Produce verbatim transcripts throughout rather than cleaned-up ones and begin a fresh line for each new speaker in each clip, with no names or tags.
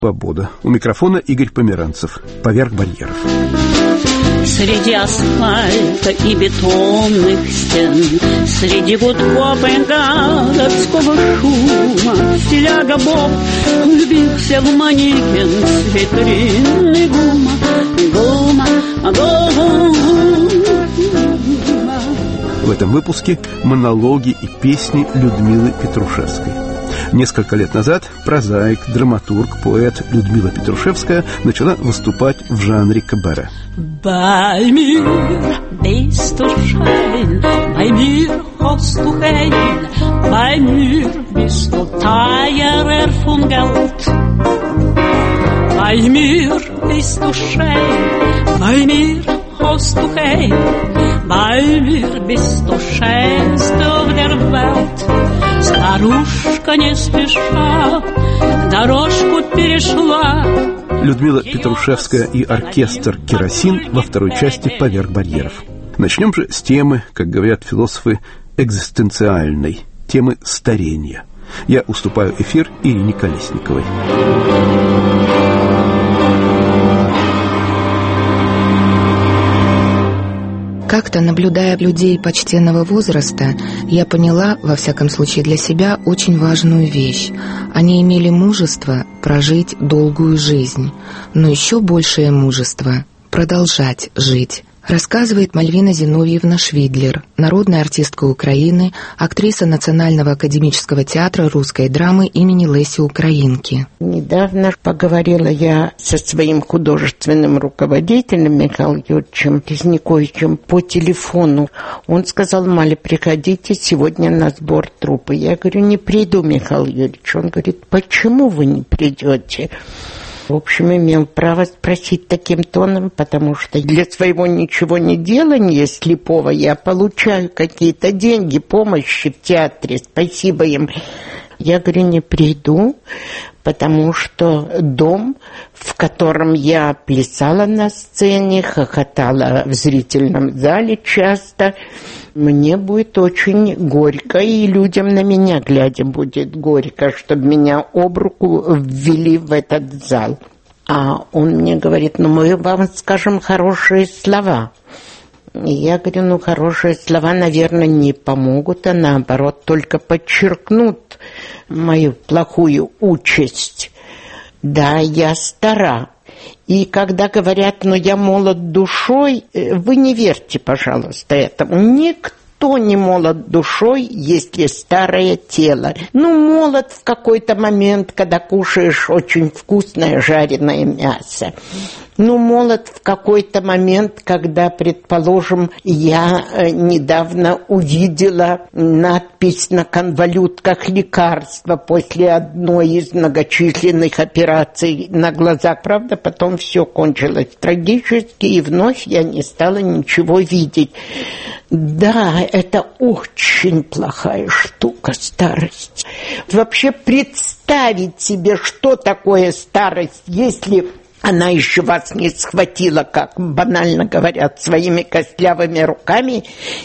Свобода. У микрофона Игорь Померанцев. «Поверх барьеров».
Среди асфальта и бетонных стен, среди гудков и городского шума, стиляга Боб влюбился в манекен с витрины гума, гума, гума.
В этом выпуске монологи и песни Людмилы Петрушевской. Несколько лет назад прозаик, драматург, поэт Людмила Петрушевская начала выступать в жанре кабаре.
Bei mir bist du schön, bei mir hast du Heil, bei mir bist du teurer von Geld. Bei mir bist du schön, bei mir hast du Heil, bei mir bist du schönste auf der Welt. Старушка не спеша дорожку перешла.
Людмила Петрушевская и оркестр «Керосин» во второй части «Поверх барьеров». Начнем же с темы, как говорят философы, экзистенциальной, темы старения. Я уступаю эфир Ирине Колесниковой.
Как-то, наблюдая людей почтенного возраста, я поняла, во всяком случае для себя, очень важную вещь. Они имели мужество прожить долгую жизнь, но еще большее мужество продолжать жить. Рассказывает Мальвина Зиновьевна Швидлер, народная артистка Украины, актриса Национального академического театра русской драмы имени Леси Украинки.
Недавно поговорила я со своим художественным руководителем Михаилом Юрьевичем Резниковичем по телефону. Он сказал: Маля, приходите сегодня на сбор труппы. Я говорю: не приду, Михаил Юрьевич. Он говорит: почему вы не придете? В общем, имел право спросить таким тоном, потому что для своего ничего не делания слепого я получаю какие-то деньги, помощи в театре, спасибо им. Я говорю: не приду, потому что дом, в котором я плясала на сцене, хохотала в зрительном зале часто, мне будет очень горько, и людям на меня глядя будет горько, чтобы меня об руку ввели в этот зал. А он мне говорит: ну мы вам скажем хорошие слова. И я говорю: ну хорошие слова, наверное, не помогут, а наоборот только подчеркнут мою плохую участь. Да, я стара. И когда говорят: ну я молод душой, вы не верьте, пожалуйста, этому. Никто не молод душой, если старое тело. Ну, молод в какой-то момент, когда кушаешь очень вкусное жареное мясо. Ну, молод в какой-то момент, когда, предположим, я недавно увидела надпись на конвалютках лекарства после одной из многочисленных операций на глазах. Правда, потом все кончилось трагически, и вновь я не стала ничего видеть. Да, это очень плохая штука, старость. Вообще представить себе, что такое старость, если она еще вас не схватила, как банально говорят, своими костлявыми руками,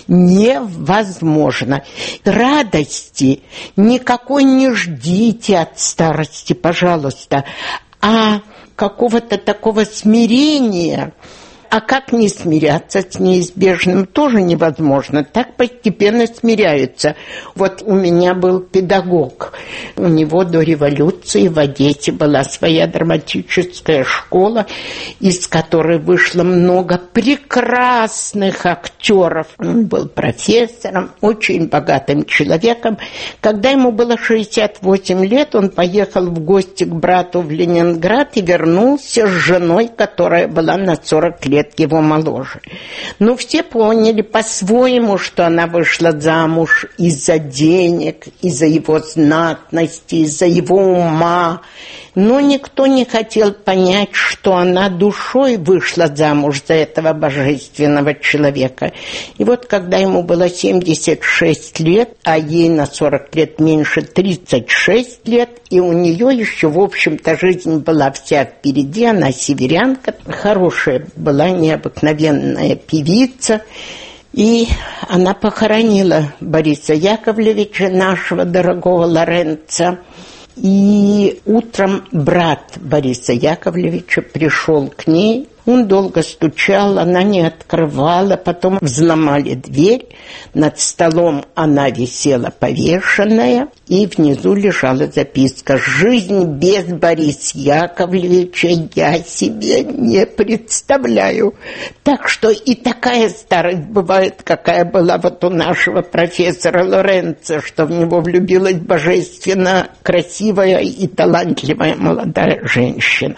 невозможно. Радости никакой не ждите от старости, пожалуйста, а какого-то такого смирения. А как не смиряться с неизбежным, тоже невозможно. Так постепенно смиряются. Вот у меня был педагог. У него до революции в Одессе была своя драматическая школа, из которой вышло много прекрасных актеров. Он был профессором, очень богатым человеком. Когда ему было шестьдесят восемь лет, он поехал в гости к брату в Ленинград и вернулся с женой, которая была на сорок лет его моложе. Ну, все поняли по-своему, что она вышла замуж из-за денег, из-за его знатности, из-за его ума. Но никто не хотел понять, что она душой вышла замуж за этого божественного человека. И вот когда ему было семьдесят шесть лет, а ей на сорок лет меньше тридцать шесть лет, и у нее еще, в общем-то, жизнь была вся впереди, она северянка, хорошая была, необыкновенная певица, и она похоронила Бориса Яковлевича, нашего дорогого Лоренца. И утром брат Бориса Яковлевича пришел к ней. Он долго стучал, она не открывала, потом взломали дверь. Над столом она висела повешенная, и внизу лежала записка: «Жизнь без Бориса Яковлевича я себе не представляю». Так что и такая старость бывает, какая была вот у нашего профессора Лоренцо, что в него влюбилась божественно красивая и талантливая молодая женщина.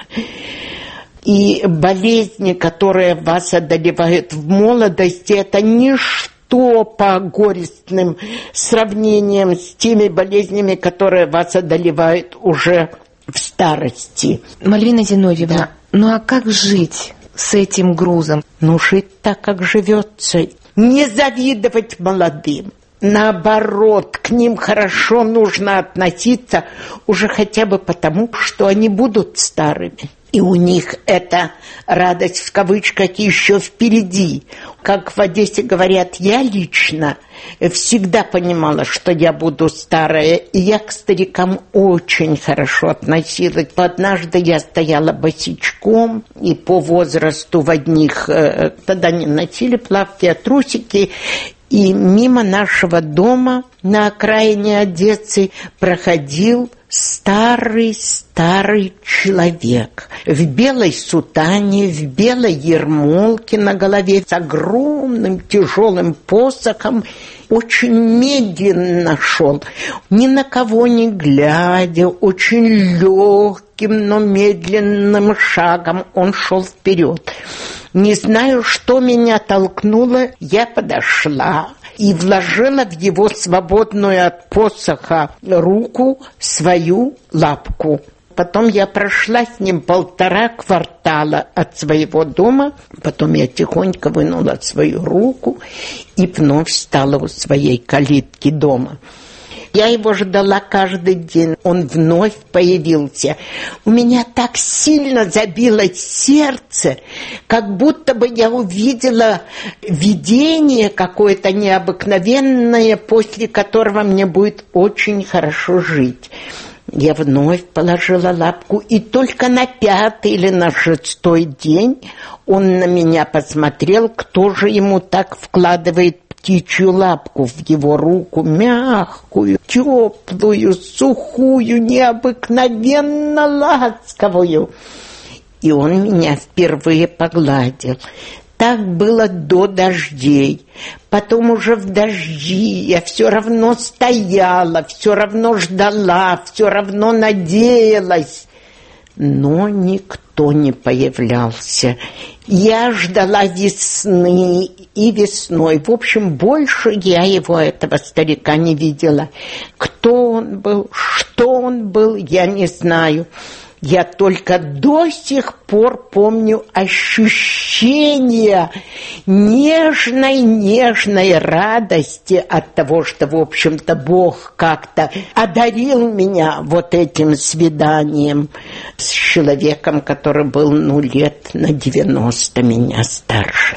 И болезни, которые вас одолевают в молодости, это ничто по горестным сравнениям с теми болезнями, которые вас одолевают уже в старости.
Мальвина Зиновьевна,
да.
Ну а как жить с этим грузом?
Ну, жить так, как живется. Не завидовать молодым. Наоборот, к ним хорошо нужно относиться уже хотя бы потому, что они будут старыми. И у них эта радость в кавычках еще впереди. Как в Одессе говорят, я лично всегда понимала, что я буду старая, и я к старикам очень хорошо относилась. Однажды я стояла босичком, и по возрасту в одних, тогда не носили плавки, а трусики, и мимо нашего дома на окраине Одессы проходил старый-старый человек в белой сутане, в белой ермолке на голове, с огромным тяжелым посохом, очень медленно шел, ни на кого не глядя, очень легким, но медленным шагом он шел вперед. Не знаю, что меня толкнуло, я подошла и вложила в его свободную от посоха руку свою лапку. Потом я прошла с ним полтора квартала от своего дома, потом я тихонько вынула свою руку и вновь встала у своей калитки дома. Я его ждала каждый день, он вновь появился. У меня так сильно забилось сердце, как будто бы я увидела видение какое-то необыкновенное, после которого мне будет очень хорошо жить. Я вновь положила лапку, и только на пятый или на шестой день он на меня посмотрел, кто же ему так вкладывает птичью лапку в его руку, мягкую, теплую, сухую, необыкновенно ласковую. И он меня впервые погладил. Так было до дождей. Потом уже в дожди я все равно стояла, все равно ждала, все равно надеялась. Но никто не появлялся. Я ждала весны и весной. В общем, больше я его, этого старика, не видела. Кто он был, что он был, я не знаю. Я только до сих пор помню ощущение нежной-нежной радости от того, что, в общем-то, Бог как-то одарил меня вот этим свиданием с человеком, который был, ну, лет на девяносто меня старше.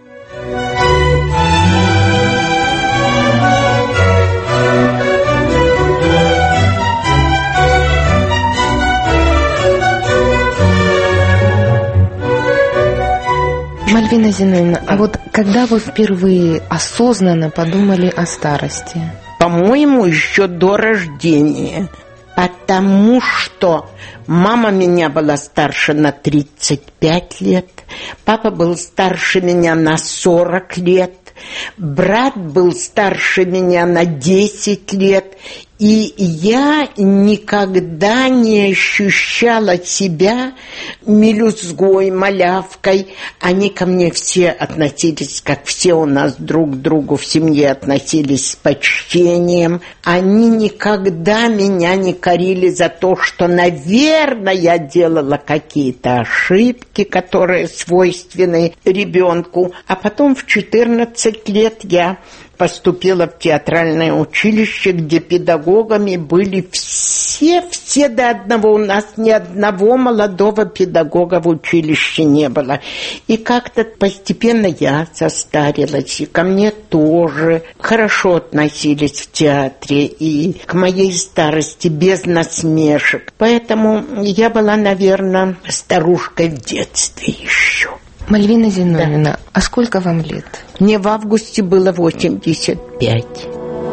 Мальвина Зиновьевна, а вот когда вы впервые осознанно подумали о старости?
По-моему, еще до рождения. Потому что мама меня была старше на тридцать пять лет, папа был старше меня на сорок лет, брат был старше меня на десять лет, и я никогда не ощущала себя мелюзгой, малявкой. Они ко мне все относились, как все у нас друг к другу в семье относились с почтением. Они никогда меня не корили за то, что, наверное, я делала какие-то ошибки, которые свойственны ребенку. А потом в четырнадцать лет я поступила в театральное училище, где педагогами были все, все до одного. У нас ни одного молодого педагога в училище не было. И как-то постепенно я состарилась, и ко мне тоже хорошо относились в театре, и к моей старости без насмешек. Поэтому я была, наверное, старушкой в детстве еще.
Мальвина Зиновьевна, да. А сколько вам лет?
Мне в августе было восемьдесят пять.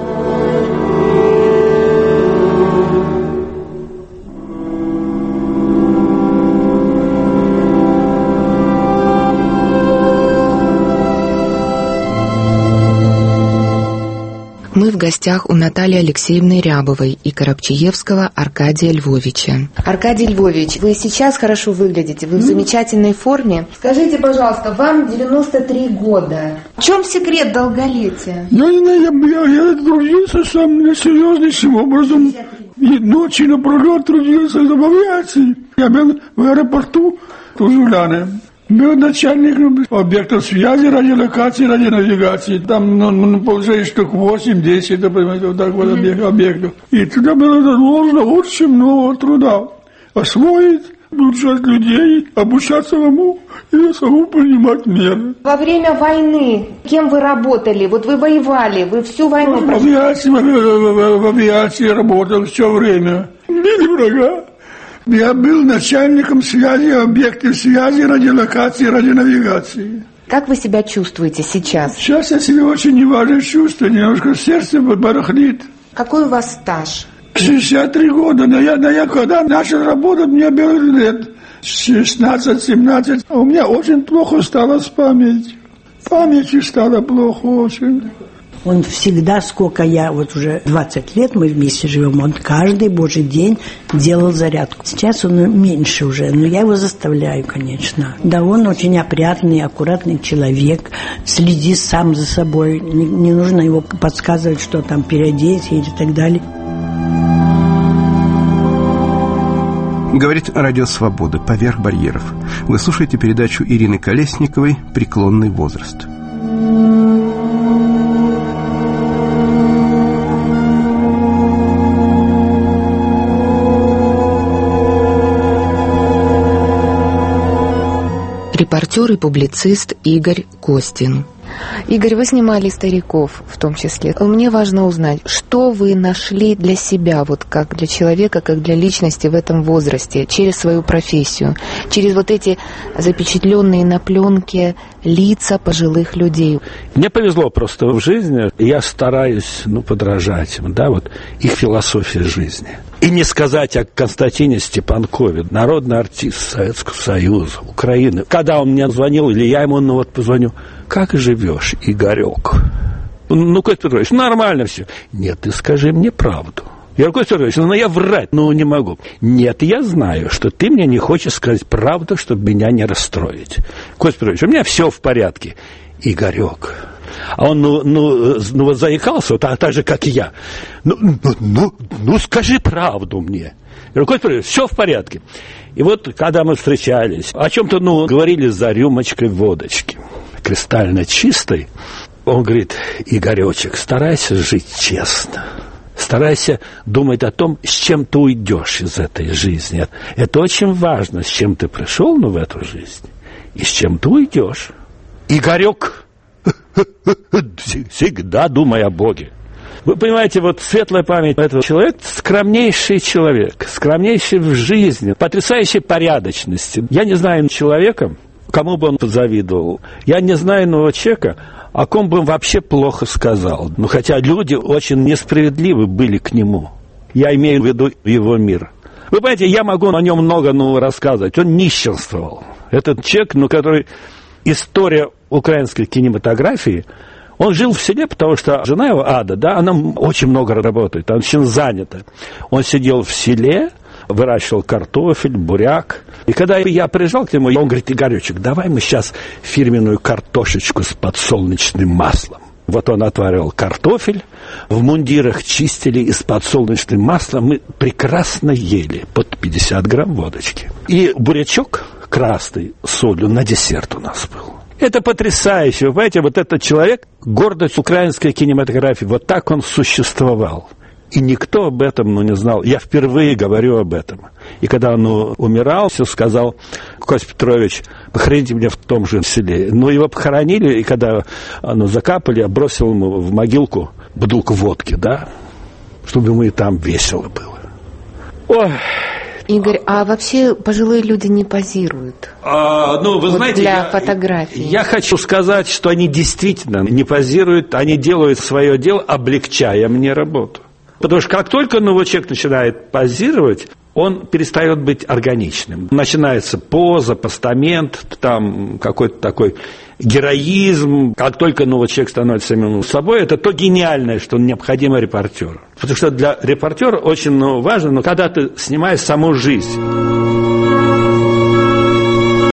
Мы в гостях у Натальи Алексеевны Рябовой и Коробчиевского Аркадия Львовича. Аркадий Львович, вы сейчас хорошо выглядите, вы в замечательной форме. Скажите, пожалуйста, вам девяносто три года. В чем секрет долголетия?
Я не знаю, я, я, я трудился самым серьезнейшим образом. И ночи напролет трудился в авиации. Я был в аэропорту Тузуляны. Был начальником объектов связи, радиолокации, радионавигации. Там, ну, ну получается, штук восемь-десять, понимаете, вот так вот mm-hmm. объектов. И туда было нужно очень много труда. Освоить, обучать людей, обучаться самому и самому принимать меры.
Во время войны кем вы работали? Вот вы воевали, вы всю войну...
В авиации, в, в, в авиации работал все время. Били врага. Я был начальником связи, объектов связи, радиолокации, радионавигации.
Как вы себя чувствуете сейчас?
Сейчас я себя очень неважно чувствую, немножко сердце барахлит.
Какой у вас стаж?
шестьдесят три года, но я, но я когда начал работать, мне было лет шестнадцать-семнадцать. У меня очень плохо стало с памятью. Памятью стало плохо очень.
Он всегда, сколько я, вот уже двадцать лет мы вместе живем, он каждый божий день делал зарядку. Сейчас он меньше уже, но я его заставляю, конечно. Да, он очень опрятный, аккуратный человек, следит сам за собой. Не, не нужно его подсказывать, что там переодеть и так далее.
Говорит Радио Свобода «Поверх барьеров». Вы слушаете передачу Ирины Колесниковой «Преклонный возраст».
Репортер и публицист Игорь Костин. Игорь, вы снимали стариков в том числе. Мне важно узнать, что вы нашли для себя, вот как для человека, как для личности в этом возрасте, через свою профессию, через вот эти запечатленные на пленке лица пожилых людей.
Мне повезло просто в жизни, я стараюсь, ну, подражать им, да, вот их философия жизни. И не сказать о Константине Степанкове, народный артист Советского Союза, Украины. Когда он мне звонил, или я ему, ну, вот позвоню, как живешь, Игорек? Ну, Костя Петрович, нормально все. Нет, ты скажи мне правду. Я говорю, Костя Петрович, ну, я врать, ну, не могу. Нет, я знаю, что ты мне не хочешь сказать правду, чтобы меня не расстроить. Костя Петрович, у меня все в порядке. Игорек. А он, ну, ну, ну вот заикался, вот, так, так же, как и я. Ну, ну, ну, ну, скажи правду мне. Я говорю, Костя Петрович, все в порядке. И вот, когда мы встречались, о чем-то, ну, говорили за рюмочкой водочки, кристально чистой, он говорит, Игоречек, старайся жить честно. Старайся думать о том, с чем ты уйдешь из этой жизни. Это очень важно, с чем ты пришел, ну, в эту жизнь, и с чем ты уйдешь. Игорек, всегда думай о Боге. Вы понимаете, вот светлая память этого человека, скромнейший человек, скромнейший в жизни, потрясающей порядочности. Я не знаю человека, кому бы он позавидовал. Я не знаю иного человека, о ком бы он вообще плохо сказал. Ну, хотя люди очень несправедливы были к нему. Я имею в виду его мир. Вы понимаете, я могу о нем много, ну, рассказывать. Он нищенствовал. Этот человек, ну, который... История украинской кинематографии, он жил в селе, потому что жена его, Ада, да, она очень много работает, она очень занята. Он сидел в селе, выращивал картофель, буряк. И когда я приезжал к нему, он говорит, Игоречек, давай мы сейчас фирменную картошечку с подсолнечным маслом. Вот он отваривал картофель, в мундирах чистили, и с подсолнечным маслом мы прекрасно ели под пятьдесят грамм водочки. И бурячок красный с солью на десерт у нас был. Это потрясающе. Вы понимаете, вот этот человек, гордость украинской кинематографии, вот так он существовал. И никто об этом, ну, не знал. Я впервые говорю об этом. И когда он ну, умирал, все сказал: Кость Петрович, похороните меня в том же селе. Ну, его похоронили, и когда ну, закапали, я бросил ему в могилку бутылку водки, да, чтобы ему и там весело было. Ой.
Игорь, а вообще пожилые люди не позируют?
А, ну, вы
вот
знаете,
для
я,
фотографий.
Я хочу сказать, что они действительно не позируют, они делают свое дело, облегчая мне работу. Потому что как только новый человек начинает позировать, он перестает быть органичным. Начинается поза, постамент, там какой-то такой героизм. Как только новый человек становится самим собой, это то гениальное, что необходимо репортеру. Потому что для репортера очень ну, важно, но когда ты снимаешь саму жизнь.